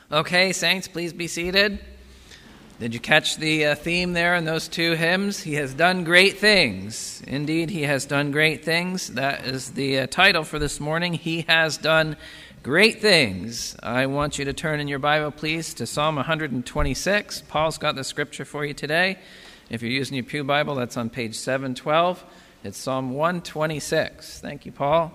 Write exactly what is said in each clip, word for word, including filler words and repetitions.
Okay, saints, please be seated. Did you catch the uh, theme there in those two hymns? He has done great things. Indeed, he has done great things. That is the uh, title for this morning. He has done great things. I want you to turn in your Bible, please, to Psalm one twenty-six. Paul's got the scripture for you today. If you're using your Pew Bible, that's on page seven twelve. It's Psalm one twenty-six. Thank you, Paul.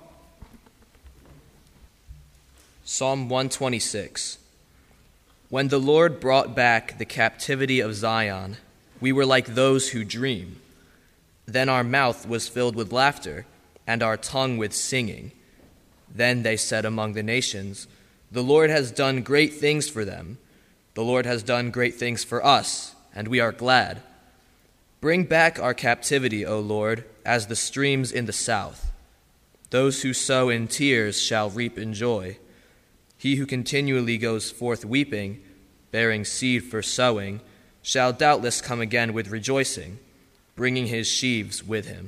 Psalm one twenty-six. When the Lord brought back the captivity of Zion, we were like those who dream. Then our mouth was filled with laughter, and our tongue with singing. Then they said among the nations, "The Lord has done great things for them. The Lord has done great things for us, and we are glad. Bring back our captivity, O Lord, as the streams in the south. Those who sow in tears shall reap in joy. He who continually goes forth weeping, bearing seed for sowing, shall doubtless come again with rejoicing, bringing his sheaves with him."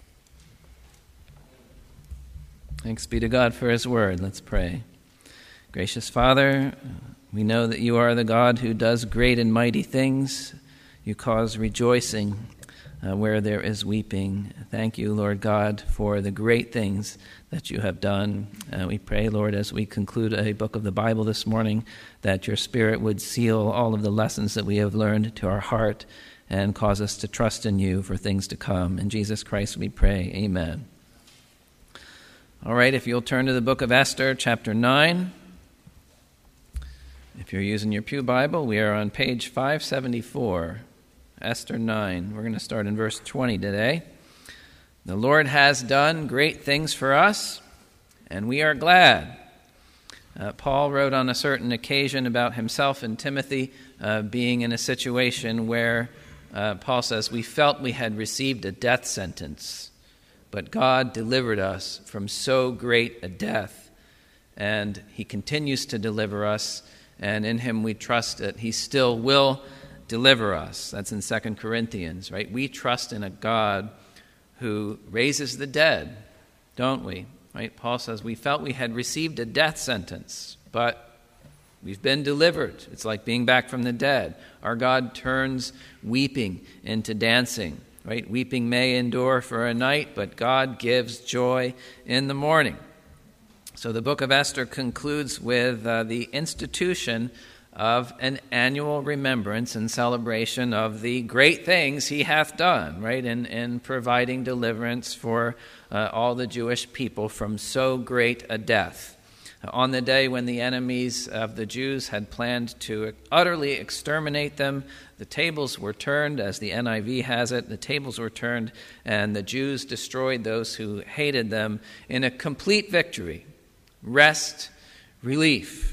Thanks be to God for his word. Let's pray. Gracious Father, we know that you are the God who does great and mighty things. You cause rejoicing uh, where there is weeping. Thank you, Lord God, for the great things that you have done. Uh, we pray, Lord, as we conclude a book of the Bible this morning, that your Spirit would seal all of the lessons that we have learned to our heart and cause us to trust in you for things to come. In Jesus Christ we pray, amen. All right, if you'll turn to the book of Esther, chapter nine. If you're using your Pew Bible, we are on page five seventy-four, Esther nine. We're going to start in verse twenty today. The Lord has done great things for us, and we are glad. Uh, Paul wrote on a certain occasion about himself and Timothy uh, being in a situation where, uh, Paul says, we felt we had received a death sentence, but God delivered us from so great a death, and he continues to deliver us, and in him we trust that he still will deliver us. That's in Second Corinthians, right? We trust in a God who raises the dead, don't we? Right? Paul says we felt we had received a death sentence, but we've been delivered. It's like being back from the dead. Our God turns weeping into dancing, right? Weeping may endure for a night, but God gives joy in the morning. So the book of Esther concludes with uh, the institution of an annual remembrance and celebration of the great things he hath done, right, in, in providing deliverance for uh, all the Jewish people from so great a death. Uh, on the day when the enemies of the Jews had planned to utterly exterminate them, the tables were turned, as the N I V has it, the tables were turned, and the Jews destroyed those who hated them in a complete victory, rest, relief.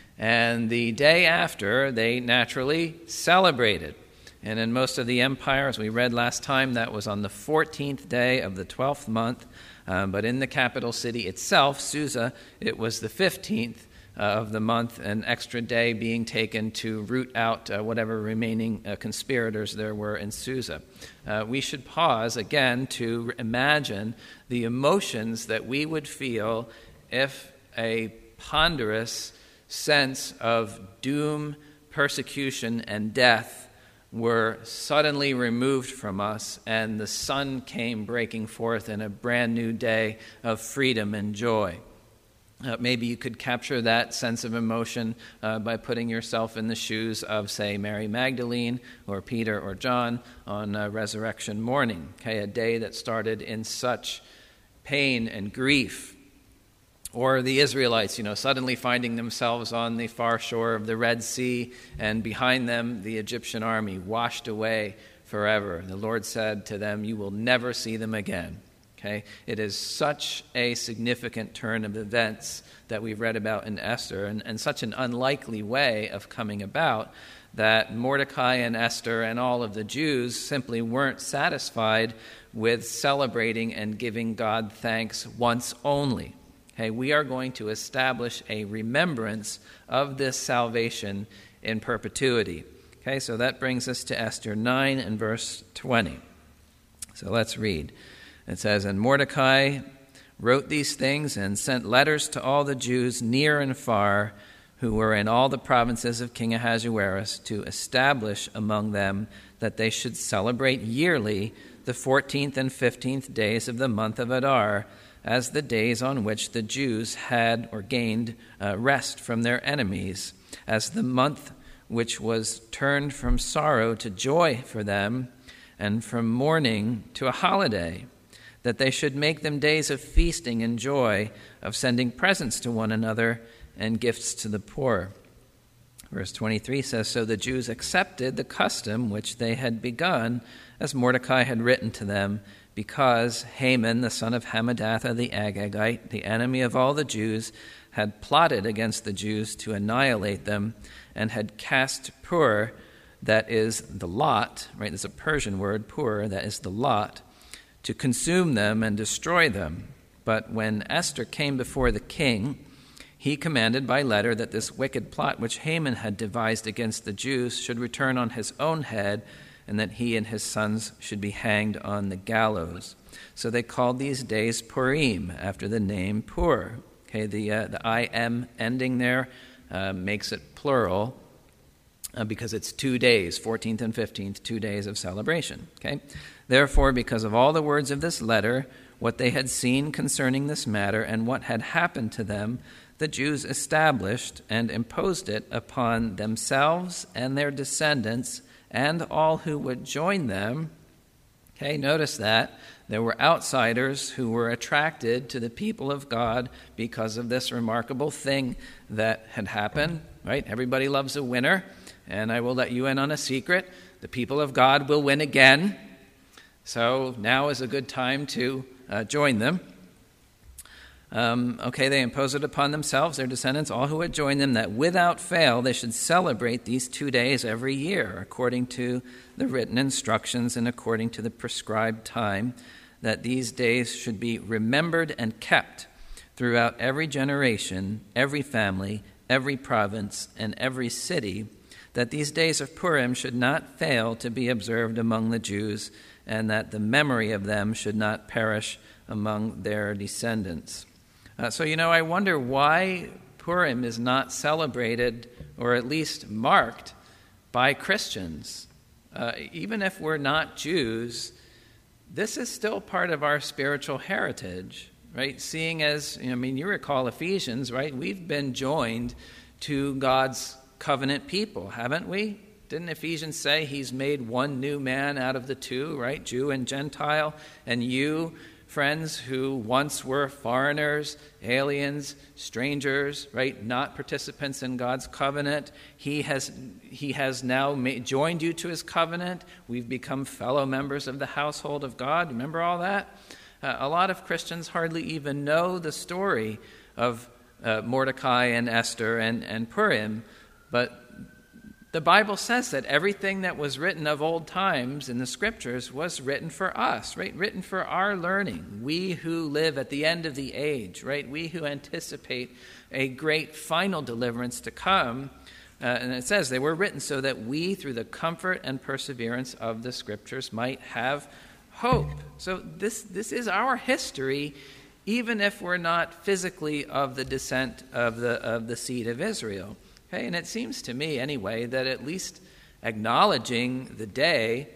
And the day after, they naturally celebrated. And in most of the empire, as we read last time, that was on the fourteenth day of the twelfth month. Um, but in the capital city itself, Susa, it was the fifteenth uh, of the month, an extra day being taken to root out uh, whatever remaining uh, conspirators there were in Susa. Uh, we should pause again to imagine the emotions that we would feel if a ponderous sense of doom, persecution, and death were suddenly removed from us, and the sun came breaking forth in a brand new day of freedom and joy. Uh, maybe you could capture that sense of emotion uh, by putting yourself in the shoes of, say, Mary Magdalene or Peter or John on uh, resurrection morning, okay, a day that started in such pain and grief. Or the Israelites, you know, suddenly finding themselves on the far shore of the Red Sea, and behind them the Egyptian army washed away forever. The Lord said to them, "You will never see them again." Okay? It is such a significant turn of events that we've read about in Esther, and, and such an unlikely way of coming about, that Mordecai and Esther and all of the Jews simply weren't satisfied with celebrating and giving God thanks once only. Okay, we are going to establish a remembrance of this salvation in perpetuity. Okay, so that brings us to Esther nine and verse twenty. So let's read. It says, "And Mordecai wrote these things and sent letters to all the Jews near and far, who were in all the provinces of King Ahasuerus, to establish among them that they should celebrate yearly the fourteenth and fifteenth days of the month of Adar, as the days on which the Jews had or gained uh, rest from their enemies, as the month which was turned from sorrow to joy for them, and from mourning to a holiday, that they should make them days of feasting and joy, of sending presents to one another and gifts to the poor. Verse twenty-three says, So the Jews accepted the custom which they had begun, as Mordecai had written to them, because Haman, the son of Hammedatha the Agagite, the enemy of all the Jews, had plotted against the Jews to annihilate them, and had cast pur, that is the lot, right? There's a Persian word, pur, that is the lot, to consume them and destroy them. But when Esther came before the king, he commanded by letter that this wicked plot which Haman had devised against the Jews should return on his own head, and that he and his sons should be hanged on the gallows. So they called these days Purim, after the name Pur. Okay, the uh, the I M ending there uh, makes it plural uh, because it's two days, fourteenth and fifteenth, two days of celebration. Okay, therefore, because of all the words of this letter, what they had seen concerning this matter, and what had happened to them, the Jews established and imposed it upon themselves and their descendants and all who would join them. Okay, notice that. There were outsiders who were attracted to the people of God because of this remarkable thing that had happened, right? Everybody loves a winner, and I will let you in on a secret. The people of God will win again. So now is a good time to uh, join them. Um, okay, they impose it upon themselves, their descendants, all who would join them, that without fail they should celebrate these two days every year, according to the written instructions and according to the prescribed time, that these days should be remembered and kept throughout every generation, every family, every province, and every city, that these days of Purim should not fail to be observed among the Jews, and that the memory of them should not perish among their descendants. Uh, so, you know, I wonder why Purim is not celebrated, or at least marked, by Christians. Uh, even if we're not Jews, this is still part of our spiritual heritage, right? Seeing as, you know, I mean, you recall Ephesians, right? We've been joined to God's covenant people, haven't we? Didn't Ephesians say he's made one new man out of the two, right? Jew and Gentile, and you, friends who once were foreigners, aliens, strangers, right, not participants in God's covenant, he has he has now made, joined you to his covenant. We've become fellow members of the household of God. Remember all that? Uh, a lot of Christians hardly even know the story of uh, Mordecai and Esther and, and Purim, but the Bible says that everything that was written of old times in the Scriptures was written for us, right? Written for our learning. We who live at the end of the age, right? We who anticipate a great final deliverance to come. Uh, and it says they were written so that we, through the comfort and perseverance of the Scriptures, might have hope. So this, this is our history, even if we're not physically of the descent of the of the seed of Israel. Okay, and it seems to me, anyway, that at least acknowledging the day,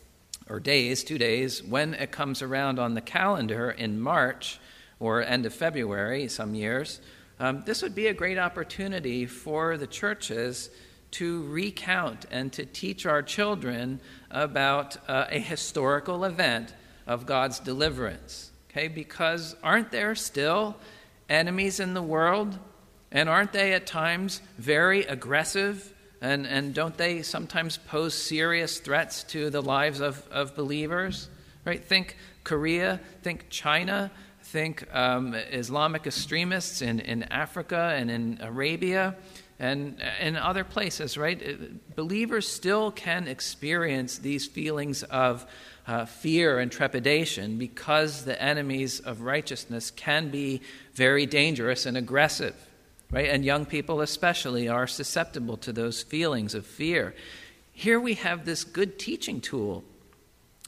or days, two days, when it comes around on the calendar in March or end of February, some years, um, this would be a great opportunity for the churches to recount and to teach our children about uh, a historical event of God's deliverance. Okay, because aren't there still enemies in the world? And aren't they at times very aggressive? And, and don't they sometimes pose serious threats to the lives of, of believers? Right? Think Korea, think China, think um, Islamic extremists in, in Africa and in Arabia and in other places, right? Believers still can experience these feelings of uh, fear and trepidation because the enemies of righteousness can be very dangerous and aggressive. Right? And young people especially are susceptible to those feelings of fear. Here we have this good teaching tool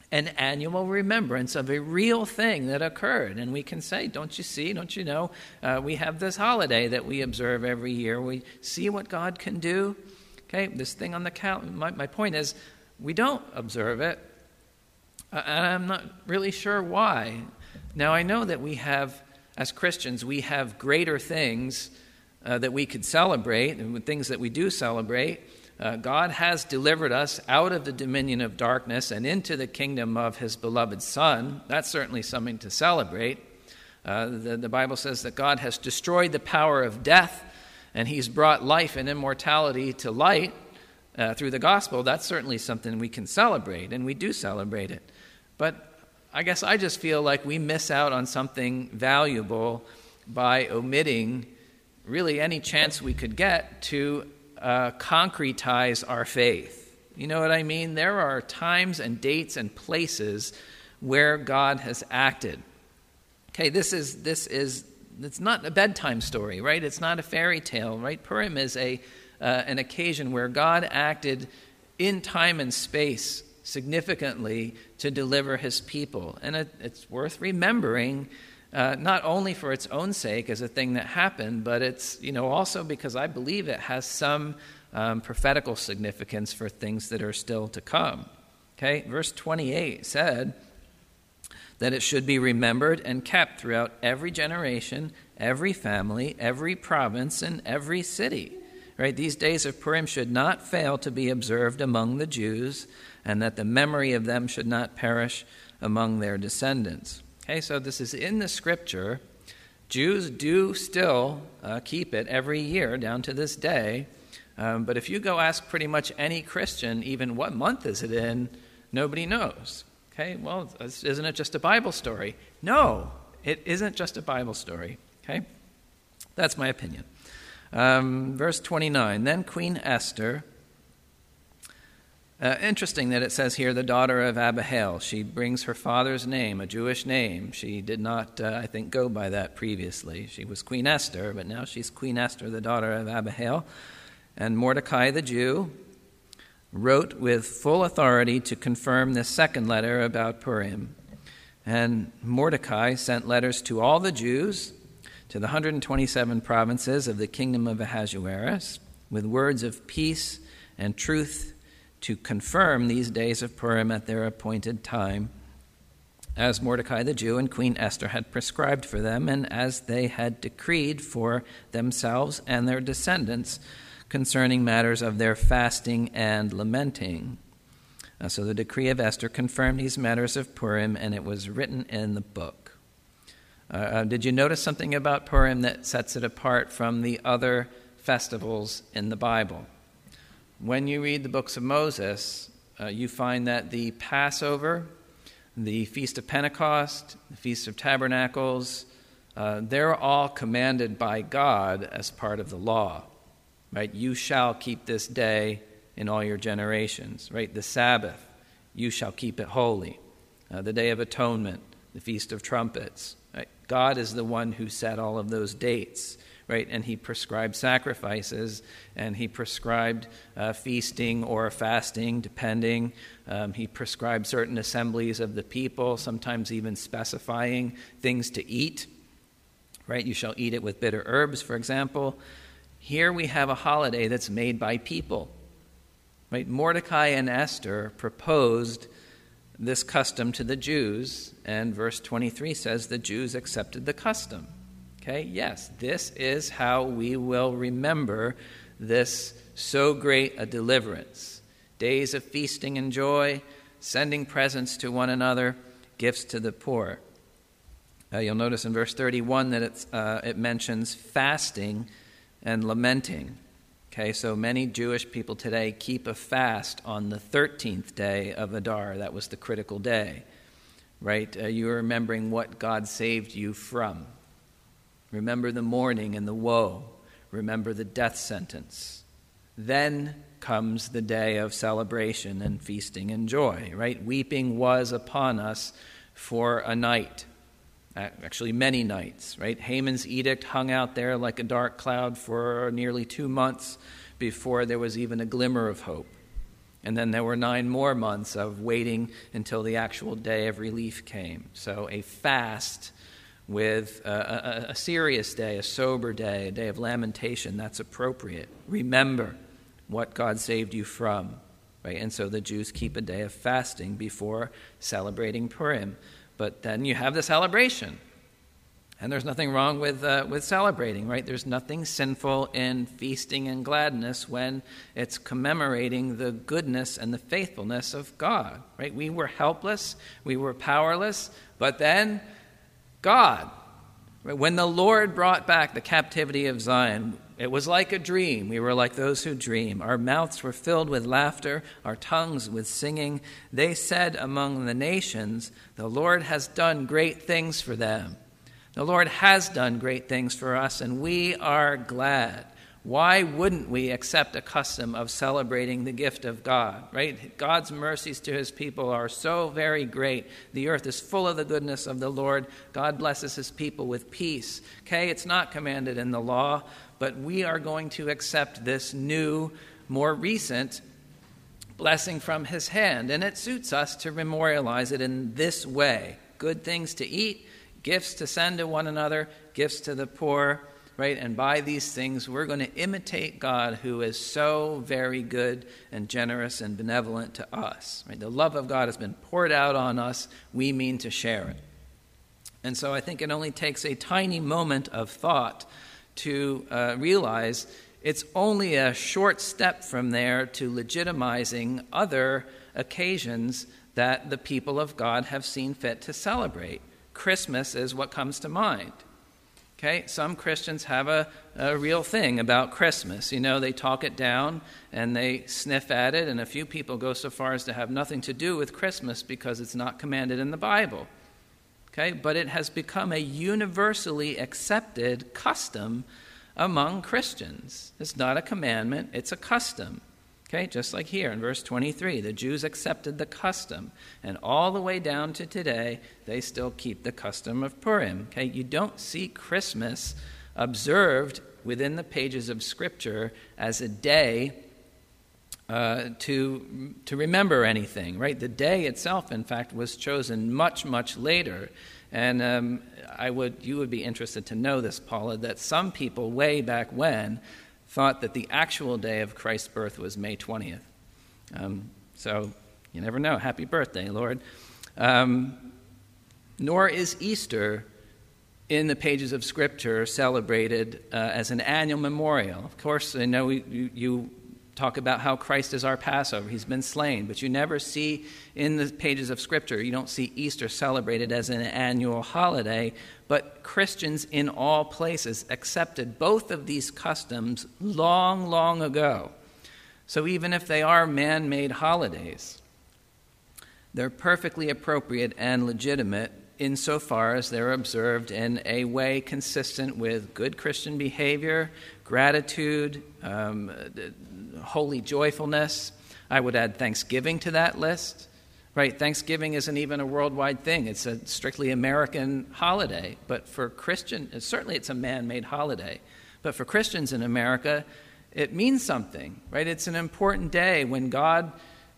an annual remembrance of a real thing that occurred. And we can say, don't you see, don't you know, uh, we have this holiday that we observe every year. We see what God can do. Okay, this thing on the calendar, my, my point is, we don't observe it. Uh, and I'm not really sure why. Now, I know that we have, as Christians, we have greater things uh, that we could celebrate, and things that we do celebrate. Uh, God has delivered us out of the dominion of darkness and into the kingdom of his beloved Son. That's certainly something to celebrate. Uh, the, the Bible says that God has destroyed the power of death, and he's brought life and immortality to light uh, through the gospel. That's certainly something we can celebrate, and we do celebrate it. But I guess I just feel like we miss out on something valuable by omitting really any chance we could get to Uh, concretize our faith. You know what I mean? There are times and dates and places where God has acted. Okay, this is this is it's not a bedtime story, right? It's not a fairy tale, right? Purim is a uh, an occasion where God acted in time and space significantly to deliver his people, and it, it's worth remembering. Uh, not only for its own sake as a thing that happened, but it's, you know, also because I believe it has some um, prophetical significance for things that are still to come. Okay, verse twenty-eight said that it should be remembered and kept throughout every generation, every family, every province, and every city. Right, these days of Purim should not fail to be observed among the Jews, and that the memory of them should not perish among their descendants. Okay, so this is in the scripture. Jews do still uh, keep it every year down to this day. Um, but if you go ask pretty much any Christian, even what month is it in, nobody knows. Okay, well, isn't it just a Bible story? No, it isn't just a Bible story. Okay, that's my opinion. Um, verse twenty-nine, then Queen Esther. Uh, interesting that it says here, the daughter of Abihail. She brings her father's name, a Jewish name. She did not, uh, I think, go by that previously. She was Queen Esther, but now she's Queen Esther, the daughter of Abihail. And Mordecai the Jew wrote with full authority to confirm this second letter about Purim. And Mordecai sent letters to all the Jews, to the one hundred twenty-seven provinces of the kingdom of Ahasuerus, with words of peace and truth to confirm these days of Purim at their appointed time, as Mordecai the Jew and Queen Esther had prescribed for them, and as they had decreed for themselves and their descendants concerning matters of their fasting and lamenting. Uh, so the decree of Esther confirmed these matters of Purim, and it was written in the book. Uh, uh, did you notice something about Purim that sets it apart from the other festivals in the Bible? When you read the books of Moses, uh, you find that the Passover, the Feast of Pentecost, the Feast of Tabernacles, uh, they're all commanded by God as part of the law, right? You shall keep this day in all your generations, right? The Sabbath, you shall keep it holy. Uh, the Day of Atonement, the Feast of Trumpets, right? God is the one who set all of those dates. Right, and he prescribed sacrifices, and he prescribed uh, feasting or fasting, depending. Um, he prescribed certain assemblies of the people, sometimes even specifying things to eat. Right, you shall eat it with bitter herbs, for example. Here we have a holiday that's made by people. Right, Mordecai and Esther proposed this custom to the Jews, and verse twenty-three says the Jews accepted the custom. Okay, yes, this is how we will remember this so great a deliverance. Days of feasting and joy, sending presents to one another, gifts to the poor. Uh, you'll notice in verse thirty-one that it's, uh, it mentions fasting and lamenting. Okay, so many Jewish people today keep a fast on the thirteenth day of Adar. That was the critical day, right? Uh, you're remembering what God saved you from. Remember the mourning and the woe. Remember the death sentence. Then comes the day of celebration and feasting and joy, right? Weeping was upon us for a night, actually many nights, right? Haman's edict hung out there like a dark cloud for nearly two months before there was even a glimmer of hope. And then there were nine more months of waiting until the actual day of relief came. So a fast with a, a, a serious day, a sober day, a day of lamentation, that's appropriate. Remember what God saved you from. Right? And so the Jews keep a day of fasting before celebrating Purim. But then you have the celebration. And there's nothing wrong with uh, with celebrating, right? There's nothing sinful in feasting and gladness when it's commemorating the goodness and the faithfulness of God, right? We were helpless, we were powerless, but then God, right? When the Lord brought back the captivity of Zion, it was like a dream. We were like those who dream. Our mouths were filled with laughter, our tongues with singing. They said among the nations, the Lord has done great things for them. The Lord has done great things for us, and we are glad. Why wouldn't we accept a custom of celebrating the gift of God, right? God's mercies to his people are so very great. The earth is full of the goodness of the Lord. God blesses his people with peace. Okay, it's not commanded in the law, but we are going to accept this new, more recent blessing from his hand, and it suits us to memorialize it in this way. Good things to eat, gifts to send to one another, gifts to the poor, right? And by these things, we're going to imitate God, who is so very good and generous and benevolent to us, right? The love of God has been poured out on us. We mean to share it. And so I think it only takes a tiny moment of thought to uh, realize it's only a short step from there to legitimizing other occasions that the people of God have seen fit to celebrate. Christmas is what comes to mind. Okay, some Christians have a, a real thing about Christmas. You know, they talk it down and they sniff at it, and a few people go so far as to have nothing to do with Christmas because it's not commanded in the Bible. Okay, but it has become a universally accepted custom among Christians. It's not a commandment, it's a custom. Okay, just like here in verse twenty-three, the Jews accepted the custom, and all the way down to today, they still keep the custom of Purim. Okay, you don't see Christmas observed within the pages of Scripture as a day uh, to to remember anything, right? The day itself, in fact, was chosen much, much later. And um, I would, you would be interested to know this, Paula, that some people way back when thought that the actual day of Christ's birth was May twentieth. Um, so you never know. Happy birthday, Lord. Um, nor is Easter in the pages of Scripture celebrated uh, as an annual memorial. Of course, I know we, you, you talk about how Christ is our Passover. He's been slain. But you never see in the pages of Scripture, you don't see Easter celebrated as an annual holiday. But Christians in all places accepted both of these customs long, long ago. So even if they are man-made holidays, they're perfectly appropriate and legitimate insofar as they're observed in a way consistent with good Christian behavior, gratitude, um, holy joyfulness. I would add Thanksgiving to that list. Right, Thanksgiving isn't even a worldwide thing. It's a strictly American holiday. But for Christian, certainly it's a man-made holiday. But for Christians in America, it means something, right? It's an important day when God,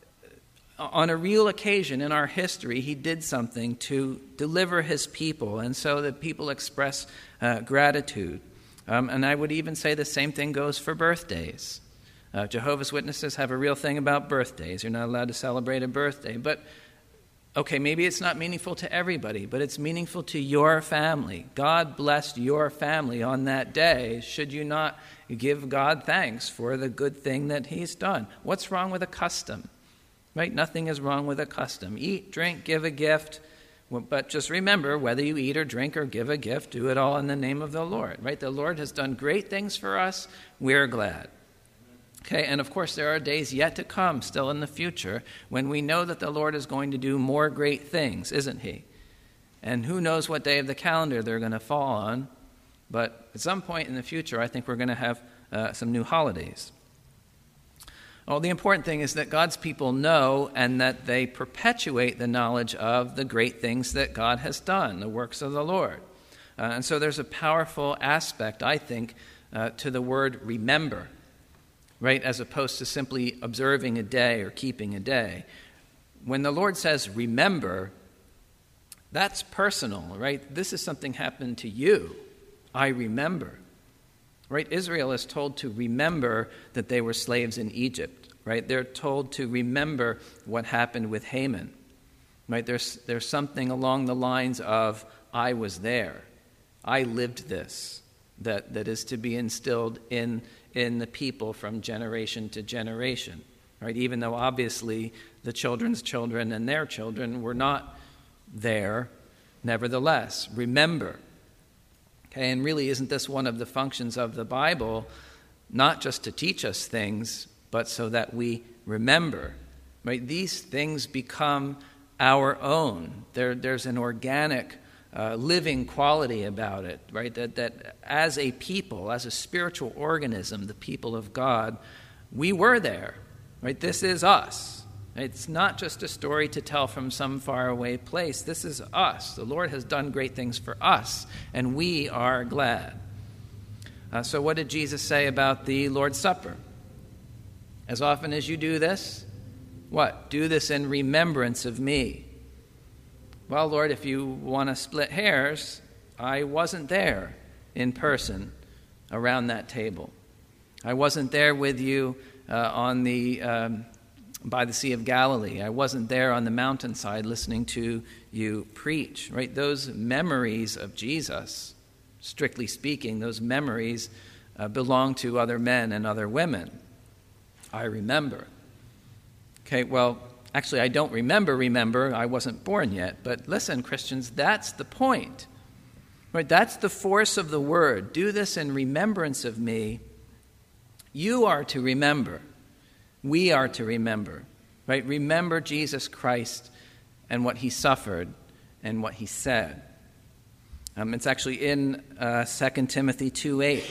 on a real occasion in our history, he did something to deliver his people. And so the people express uh, gratitude. Um, and I would even say the same thing goes for birthdays. Uh, Jehovah's Witnesses have a real thing about birthdays. You're not allowed to celebrate a birthday. But, okay, maybe it's not meaningful to everybody, but it's meaningful to your family. God blessed your family on that day. Should you not give God thanks for the good thing that he's done? What's wrong with a custom? Right? Nothing is wrong with a custom. Eat, drink, give a gift. But just remember, whether you eat or drink or give a gift, do it all in the name of the Lord. Right? The Lord has done great things for us. We're glad. Okay, and of course there are days yet to come, still in the future, when we know that the Lord is going to do more great things, isn't he? And who knows what day of the calendar they're going to fall on, but at some point in the future, I think we're going to have uh, some new holidays. Well, the important thing is that God's people know and that they perpetuate the knowledge of the great things that God has done, the works of the Lord. Uh, and so there's a powerful aspect, I think, uh, to the word remember. right, as opposed to simply observing a day or keeping a day. When the Lord says, remember, that's personal, right? This is something happened to you. I remember. Right? Israel is told to remember that they were slaves in Egypt, right? They're told to remember what happened with Haman, right? There's, there's something along the lines of, I was there. I lived this, that, that is to be instilled in, in the people from generation to generation, right? Even though obviously the children's children and their children were not there, nevertheless, remember. Okay, and really, isn't this one of the functions of the Bible, not just to teach us things, but so that we remember, right? These things become our own. There, there's an organic, uh, living quality about it, right? That, that as a people, as a spiritual organism, the people of God, we were there, right? This is us. It's not just a story to tell from some faraway place. This is us. The Lord has done great things for us, and we are glad. Uh, so what did Jesus say about the Lord's Supper? As often as you do this, what? Do this in remembrance of me. Well, Lord, if you want to split hairs, I wasn't there in person around that table. I wasn't there with you uh, on the... Um, by the Sea of Galilee. I wasn't there on the mountainside listening to you preach, right? Those memories of Jesus, strictly speaking, those memories uh, belong to other men and other women. I remember. Okay, well, actually, I don't remember, remember, I wasn't born yet. But listen, Christians, that's the point. Right? That's the force of the word. Do this in remembrance of me. You are to remember. We are to remember, right? Remember Jesus Christ and what he suffered and what he said. Um, it's actually in uh, Second Timothy two eight.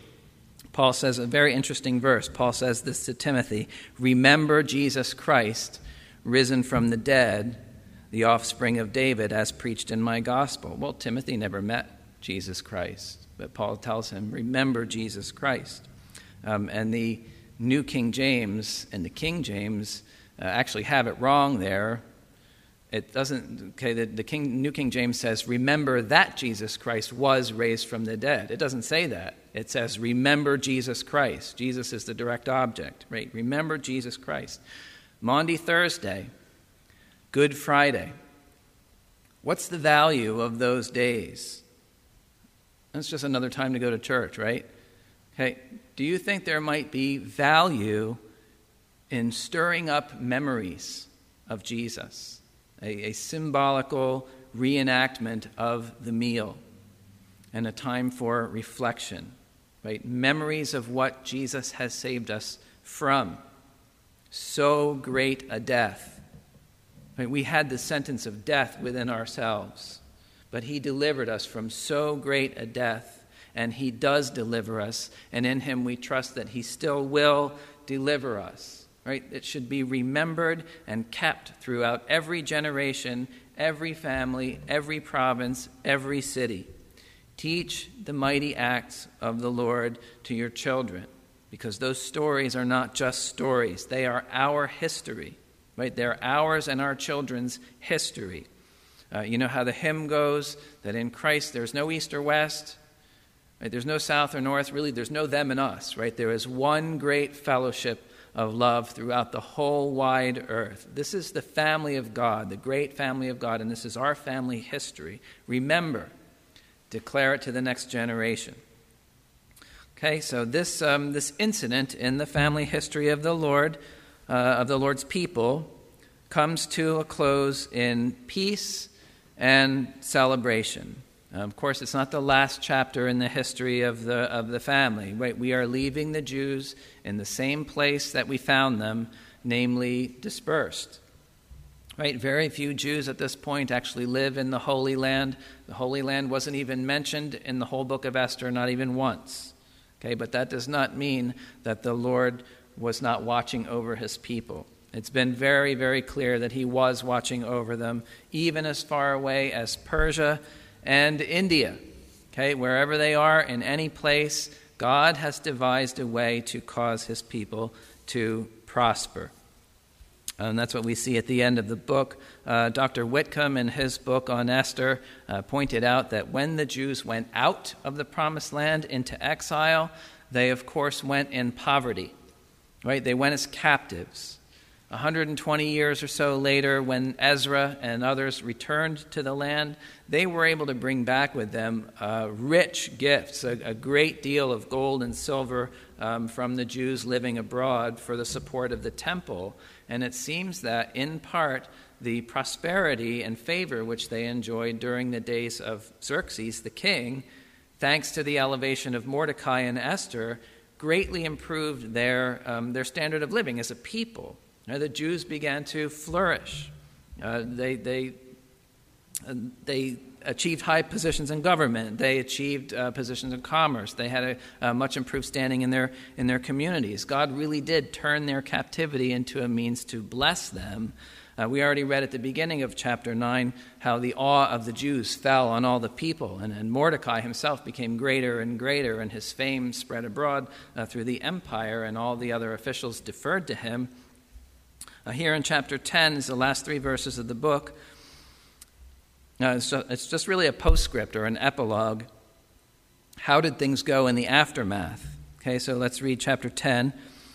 Paul says a very interesting verse. Paul says this to Timothy, remember Jesus Christ, risen from the dead, the offspring of David, as preached in my gospel. Well, Timothy never met Jesus Christ, but Paul tells him, remember Jesus Christ. Um, and the New King James and the King James uh, actually have it wrong there. It doesn't, okay, the, the King, New King James says, remember that Jesus Christ was raised from the dead. It doesn't say that. It says, remember Jesus Christ. Jesus is the direct object, right? Remember Jesus Christ. Maundy Thursday, Good Friday. What's the value of those days? That's just another time to go to church, right? Okay, do you think there might be value in stirring up memories of Jesus, a, a symbolical reenactment of the meal and a time for reflection, right? Memories of what Jesus has saved us from. So great a death. Right? We had the sentence of death within ourselves, but he delivered us from so great a death. And he does deliver us, and in him we trust that he still will deliver us, right? It should be remembered and kept throughout every generation, every family, every province, every city. Teach the mighty acts of the Lord to your children, because those stories are not just stories. They are our history, right? They're ours and our children's history. Uh, you know how the hymn goes, that in Christ there's no east or west, right? There's no south or north. Really, there's no them and us, right? There is one great fellowship of love throughout the whole wide earth. This is the family of God, the great family of God, and this is our family history. Remember, declare it to the next generation. Okay, so this um, this incident in the family history of the Lord, uh, of the Lord's people, comes to a close in peace and celebration. Uh, of course, it's not the last chapter in the history of the of the family. Right? We are leaving the Jews in the same place that we found them, namely dispersed. Right? Very few Jews at this point actually live in the Holy Land. The Holy Land wasn't even mentioned in the whole book of Esther, not even once. Okay, but that does not mean that the Lord was not watching over his people. It's been very, very clear that he was watching over them, even as far away as Persia and India. Okay, wherever they are, in any place, God has devised a way to cause his people to prosper. And that's what we see at the end of the book. Uh, Doctor Whitcomb, in his book on Esther, uh, pointed out that when the Jews went out of the Promised Land into exile, they, of course, went in poverty. Right? They went as captives. one hundred twenty years or so later, when Ezra and others returned to the land, they were able to bring back with them uh, rich gifts, a, a great deal of gold and silver um, from the Jews living abroad for the support of the temple. And it seems that, in part, the prosperity and favor which they enjoyed during the days of Xerxes, the king, thanks to the elevation of Mordecai and Esther, greatly improved their um, their standard of living as a people. You know, the Jews began to flourish. Uh, they they uh, they achieved high positions in government. They achieved uh, positions in commerce. They had a, a much improved standing in their in their communities. God really did turn their captivity into a means to bless them. Uh, we already read at the beginning of chapter nine how the awe of the Jews fell on all the people, and, and Mordecai himself became greater and greater, and his fame spread abroad uh, through the empire, and all the other officials deferred to him. Uh, here in chapter ten is the last three verses of the book. Uh, it's, just, it's just really a postscript or an epilogue. How did things go in the aftermath? Okay, so let's read chapter ten.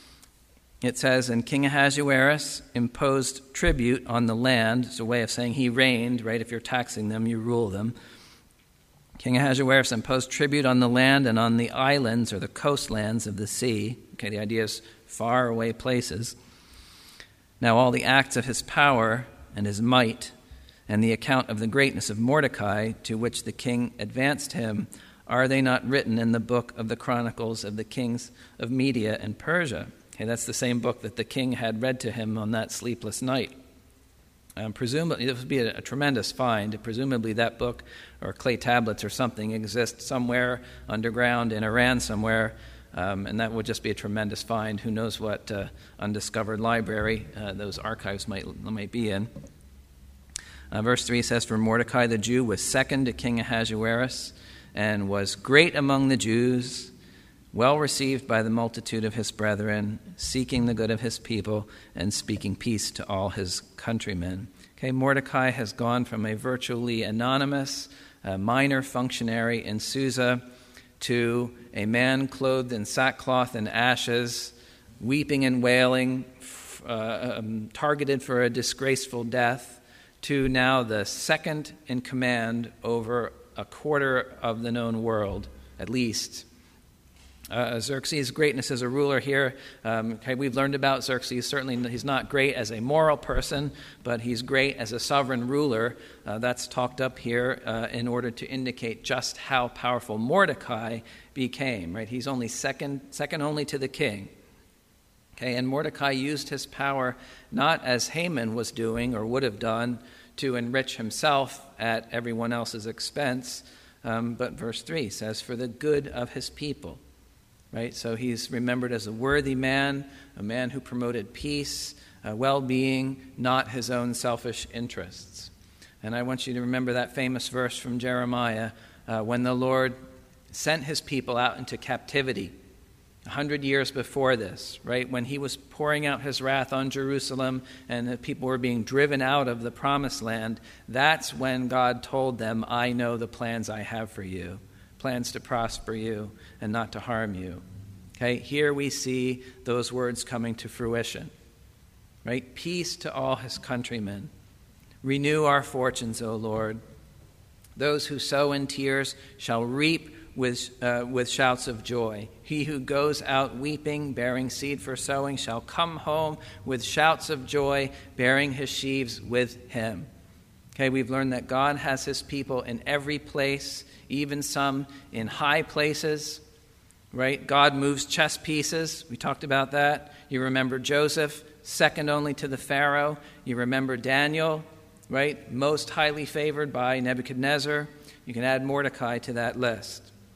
It says, and King Ahasuerus imposed tribute on the land. It's a way of saying he reigned, right? If you're taxing them, you rule them. King Ahasuerus imposed tribute on the land and on the islands or the coastlands of the sea. Okay, the idea is far away places. Now all the acts of his power and his might and the account of the greatness of Mordecai to which the king advanced him, are they not written in the book of the Chronicles of the kings of Media and Persia? Okay, that's the same book that the king had read to him on that sleepless night. Um, presumably, this would be a, a tremendous find. Presumably that book or clay tablets or something exist somewhere underground in Iran somewhere, um, and that would just be a tremendous find. Who knows what uh, undiscovered library uh, those archives might, might be in. Uh, verse three says, for Mordecai the Jew was second to King Ahasuerus and was great among the Jews, well received by the multitude of his brethren, seeking the good of his people and speaking peace to all his countrymen. Okay, Mordecai has gone from a virtually anonymous, uh, minor functionary in Susa to a man clothed in sackcloth and ashes, weeping and wailing, uh, um, targeted for a disgraceful death, to now the second in command over a quarter of the known world, at least. Uh, Xerxes' greatness as a ruler here, um, okay, we've learned about Xerxes. Certainly he's not great as a moral person, but he's great as a sovereign ruler. Uh, that's talked up here uh, in order to indicate just how powerful Mordecai became. Right? He's only second, second only to the king. Okay, and Mordecai used his power not as Haman was doing or would have done to enrich himself at everyone else's expense, um, but verse three says, for the good of his people. Right, so he's remembered as a worthy man, a man who promoted peace, uh, well-being, not his own selfish interests. And I want you to remember that famous verse from Jeremiah, uh, when the Lord sent his people out into captivity a hundred years before this, right, when he was pouring out his wrath on Jerusalem and the people were being driven out of the promised land. That's when God told them, I know the plans I have for you. Plans to prosper you and not to harm you. Okay, here we see those words coming to fruition. Right? Peace to all his countrymen. Renew our fortunes, O Lord. Those who sow in tears shall reap with, uh, with shouts of joy. He who goes out weeping, bearing seed for sowing, shall come home with shouts of joy, bearing his sheaves with him. Okay, we've learned that God has his people in every place, even some in high places, right? God moves chess pieces. We talked about that. You remember Joseph, second only to the Pharaoh. You remember Daniel, right? Most highly favored by Nebuchadnezzar. You can add Mordecai to that list.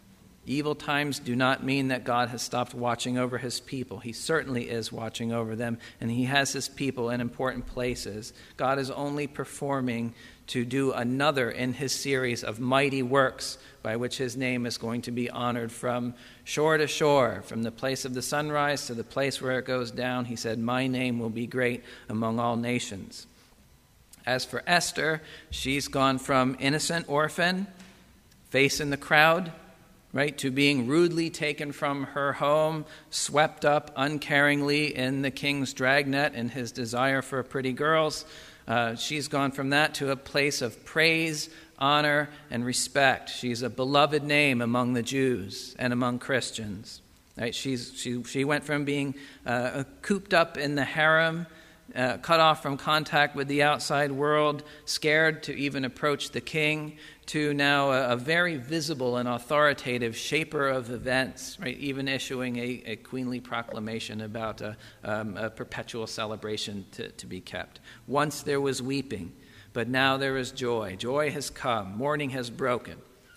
Evil times do not mean that God has stopped watching over his people. He certainly is watching over them, and he has his people in important places. God is only performing to do another in his series of mighty works by which his name is going to be honored from shore to shore, from the place of the sunrise to the place where it goes down. He said, "My name will be great among all nations." As for Esther, she's gone from innocent orphan, face in the crowd, right, to being rudely taken from her home, swept up uncaringly in the king's dragnet in his desire for pretty girls. Uh, she's gone from that to a place of praise, honor, and respect. She's a beloved name among the Jews and among Christians. Right? She's, she, she went from being uh, cooped up in the harem, uh, cut off from contact with the outside world, scared to even approach the king, to now a, a very visible and authoritative shaper of events, right? Even issuing a, a queenly proclamation about a, um, a perpetual celebration to, to be kept. Once there was weeping, but now there is joy. Joy has come. Mourning has broken.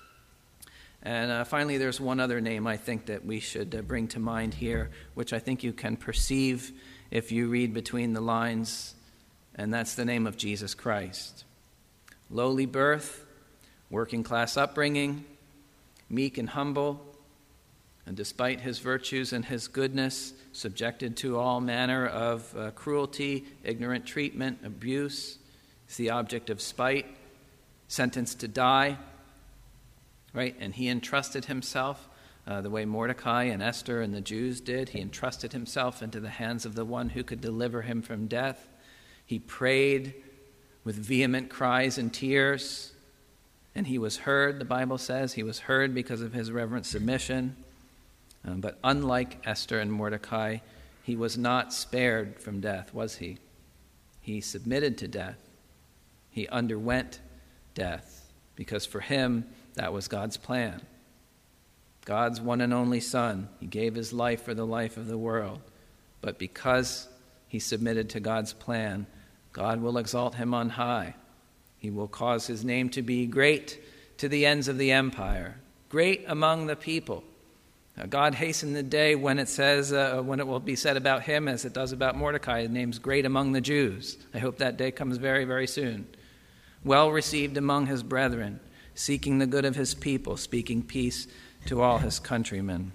And uh, finally, there's one other name I think that we should uh, bring to mind here, which I think you can perceive if you read between the lines, and that's the name of Jesus Christ. Lowly birth, working class upbringing, meek and humble, and despite his virtues and his goodness, subjected to all manner of uh, cruelty, ignorant treatment, abuse. He's the object of spite, sentenced to die, right? And he entrusted himself, uh, the way Mordecai and Esther and the Jews did. He entrusted himself into the hands of the one who could deliver him from death. He prayed with vehement cries and tears, and he was heard, the Bible says. He was heard because of his reverent submission. Um, but unlike Esther and Mordecai, he was not spared from death, was he? He submitted to death. He underwent death, because for him, that was God's plan. God's one and only Son. He gave his life for the life of the world. But because he submitted to God's plan, God will exalt him on high. He will cause his name to be great to the ends of the empire, great among the people. Uh, God hasten the day when it says, uh, when it will be said about him as it does about Mordecai, his name's great among the Jews. I hope that day comes very, very soon. Well received among his brethren, seeking the good of his people, speaking peace to all his countrymen.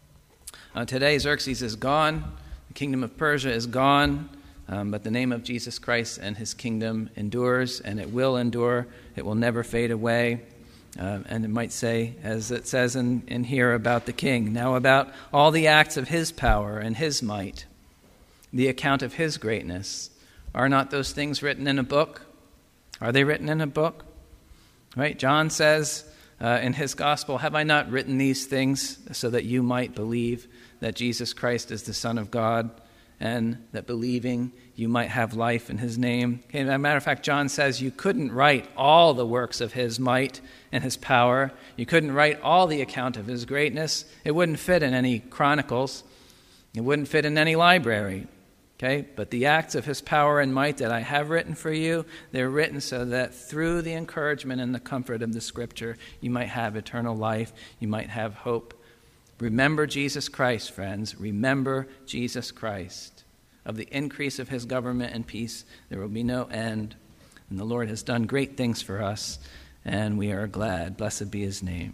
Uh, today, Xerxes is gone. The kingdom of Persia is gone. Um, but the name of Jesus Christ and his kingdom endures, and it will endure. It will never fade away. Uh, and it might say, as it says in, in here about the king, now about all the acts of his power and his might, the account of his greatness. Are not those things written in a book? Are they written in a book? Right? John says uh, in his gospel, have I not written these things so that you might believe that Jesus Christ is the Son of God, and that believing you might have life in his name? Okay, as a matter of fact, John says you couldn't write all the works of his might and his power. You couldn't write all the account of his greatness. It wouldn't fit in any chronicles. It wouldn't fit in any library. Okay, but the acts of his power and might that I have written for you, they're written so that through the encouragement and the comfort of the Scripture, you might have eternal life, you might have hope. Remember Jesus Christ, friends. Remember Jesus Christ. Of the increase of his government and peace, there will be no end. And the Lord has done great things for us, and we are glad. Blessed be his name.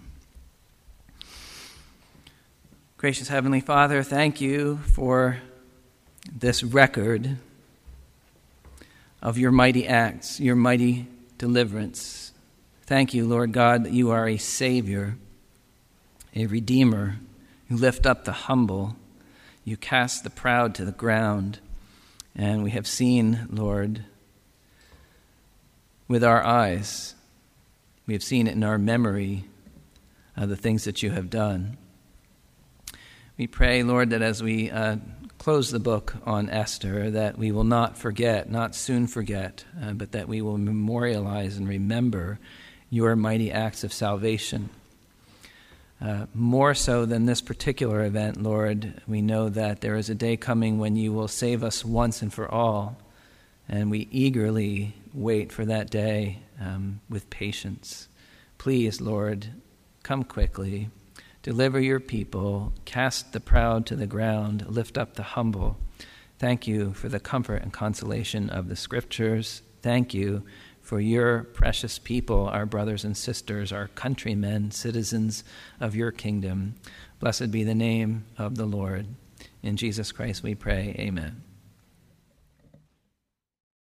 Gracious Heavenly Father, thank you for this record of your mighty acts, your mighty deliverance. Thank you, Lord God, that you are a Savior, a Redeemer. You lift up the humble. You cast the proud to the ground. And we have seen, Lord, with our eyes, we have seen it in our memory, uh, the things that you have done. We pray, Lord, that as we uh, close the book on Esther, that we will not forget, not soon forget, uh, but that we will memorialize and remember your mighty acts of salvation. Uh, more so than this particular event, Lord, we know that there is a day coming when you will save us once and for all, and we eagerly wait for that day um, with patience. Please, Lord, come quickly. Deliver your people, cast the proud to the ground, lift up the humble. Thank you for the comfort and consolation of the Scriptures. Thank you for your precious people, our brothers and sisters, our countrymen, citizens of your kingdom. Blessed be the name of the Lord. In Jesus Christ we pray, amen.